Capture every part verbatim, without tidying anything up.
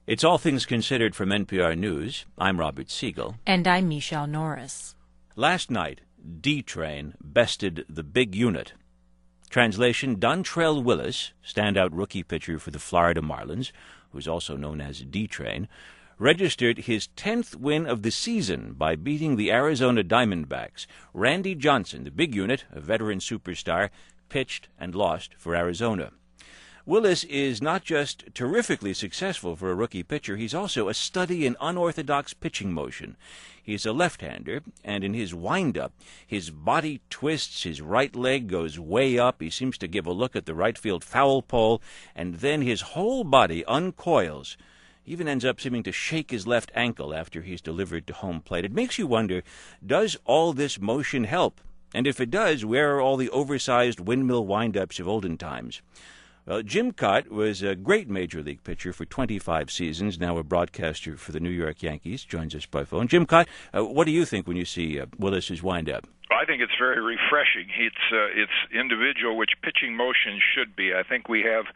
It's All Things Considered from N P R News. I'm Robert Siegel. And I'm Michelle Norris. Last night, D-Train bested the big unit. Translation, Dontrelle Willis, standout rookie pitcher for the Florida Marlins, who's also known as D-Train, registered his tenth win of the season by beating the Arizona Diamondbacks. Randy Johnson, the big unit, a veteran superstar, pitched and lost for Arizona. Willis is not just terrifically successful for a rookie pitcher, he's also a study in unorthodox pitching motion. He's a left-hander, and in his wind-up, his body twists, his right leg goes way up, he seems to give a look at the right field foul pole, and then his whole body uncoils. He even ends up seeming to shake his left ankle after he's delivered to home plate. It makes you wonder, does all this motion help? And if it does, where are all the oversized windmill wind-ups of olden times? Well, Jim Kaat was a great Major League pitcher for twenty-five seasons, now a broadcaster for the New York Yankees, joins us by phone. Jim Kaat, uh, what do you think when you see uh, Willis's wind-up? I think it's very refreshing. It's uh, it's individual, which pitching motion should be. I think we have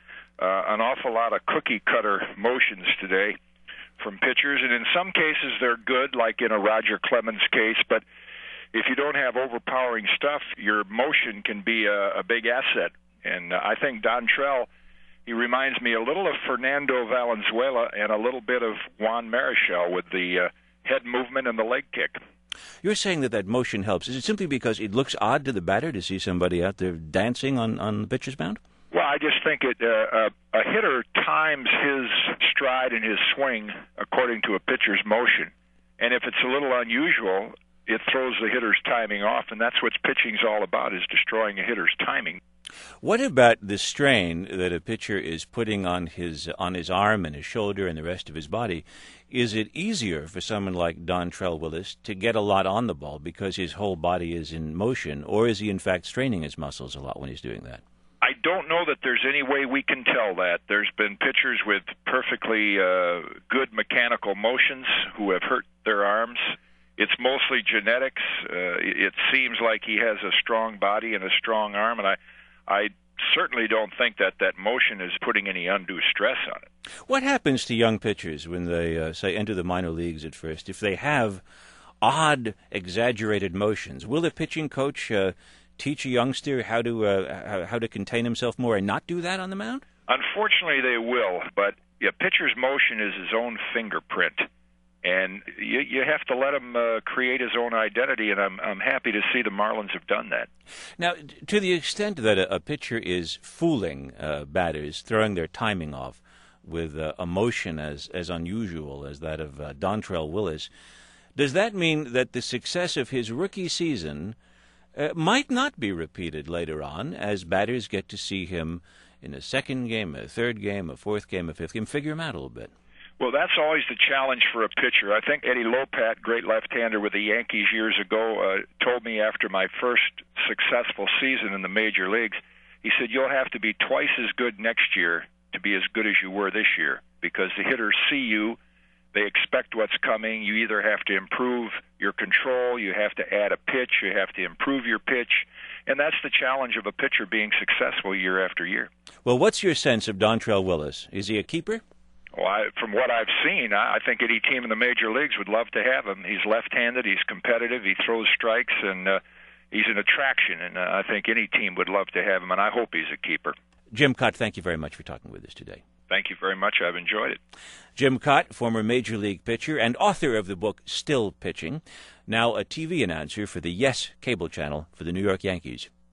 uh, an awful lot of cookie-cutter motions today from pitchers, and in some cases they're good, like in a Roger Clemens case, but if you don't have overpowering stuff, your motion can be a, a big asset. And uh, I think Dontrelle, he reminds me a little of Fernando Valenzuela and a little bit of Juan Marichal with the uh, head movement and the leg kick. You're saying that that motion helps. Is it simply because it looks odd to the batter to see somebody out there dancing on, on the pitcher's mound? Well, I just think it uh, a, a hitter times his stride and his swing according to a pitcher's motion. And if it's a little unusual, it throws the hitter's timing off, and that's what pitching's all about, is destroying a hitter's timing. What about the strain that a pitcher is putting on his on his arm and his shoulder and the rest of his body? Is it easier for someone like Dontrelle Willis to get a lot on the ball because his whole body is in motion, or is he in fact straining his muscles a lot when he's doing that? I don't know that there's any way we can tell that. There's been pitchers with perfectly uh, good mechanical motions who have hurt their arms. It's mostly genetics. Uh, it seems like he has a strong body and a strong arm, and I I certainly don't think that that motion is putting any undue stress on it. What happens to young pitchers when they, uh, say, enter the minor leagues at first? If they have odd, exaggerated motions, will a pitching coach uh, teach a youngster how to uh, how to contain himself more and not do that on the mound? Unfortunately, they will, but a pitcher's motion is his own fingerprint. And you, you have to let him uh, create his own identity, and I'm I'm happy to see the Marlins have done that. Now, to the extent that a, a pitcher is fooling uh, batters, throwing their timing off with uh, a motion as, as unusual as that of uh, Dontrelle Willis, does that mean that the success of his rookie season uh, might not be repeated later on as batters get to see him in a second game, a third game, a fourth game, a fifth game, figure him out a little bit? Well, that's always the challenge for a pitcher. I think Eddie Lopat, great left-hander with the Yankees years ago, uh, told me after my first successful season in the major leagues, he said, you'll have to be twice as good next year to be as good as you were this year, because the hitters see you, they expect what's coming. You either have to improve your control, you have to add a pitch, you have to improve your pitch, and that's the challenge of a pitcher being successful year after year. Well, what's your sense of Dontrelle Willis? Is he a keeper? Well, I, from what I've seen, I think any team in the major leagues would love to have him. He's left-handed, he's competitive, he throws strikes, and uh, he's an attraction. And uh, I think any team would love to have him, and I hope he's a keeper. Jim Kaat, thank you very much for talking with us today. Thank you very much. I've enjoyed it. Jim Kaat, former Major League pitcher and author of the book Still Pitching, now a T V announcer for the Yes cable channel for the New York Yankees.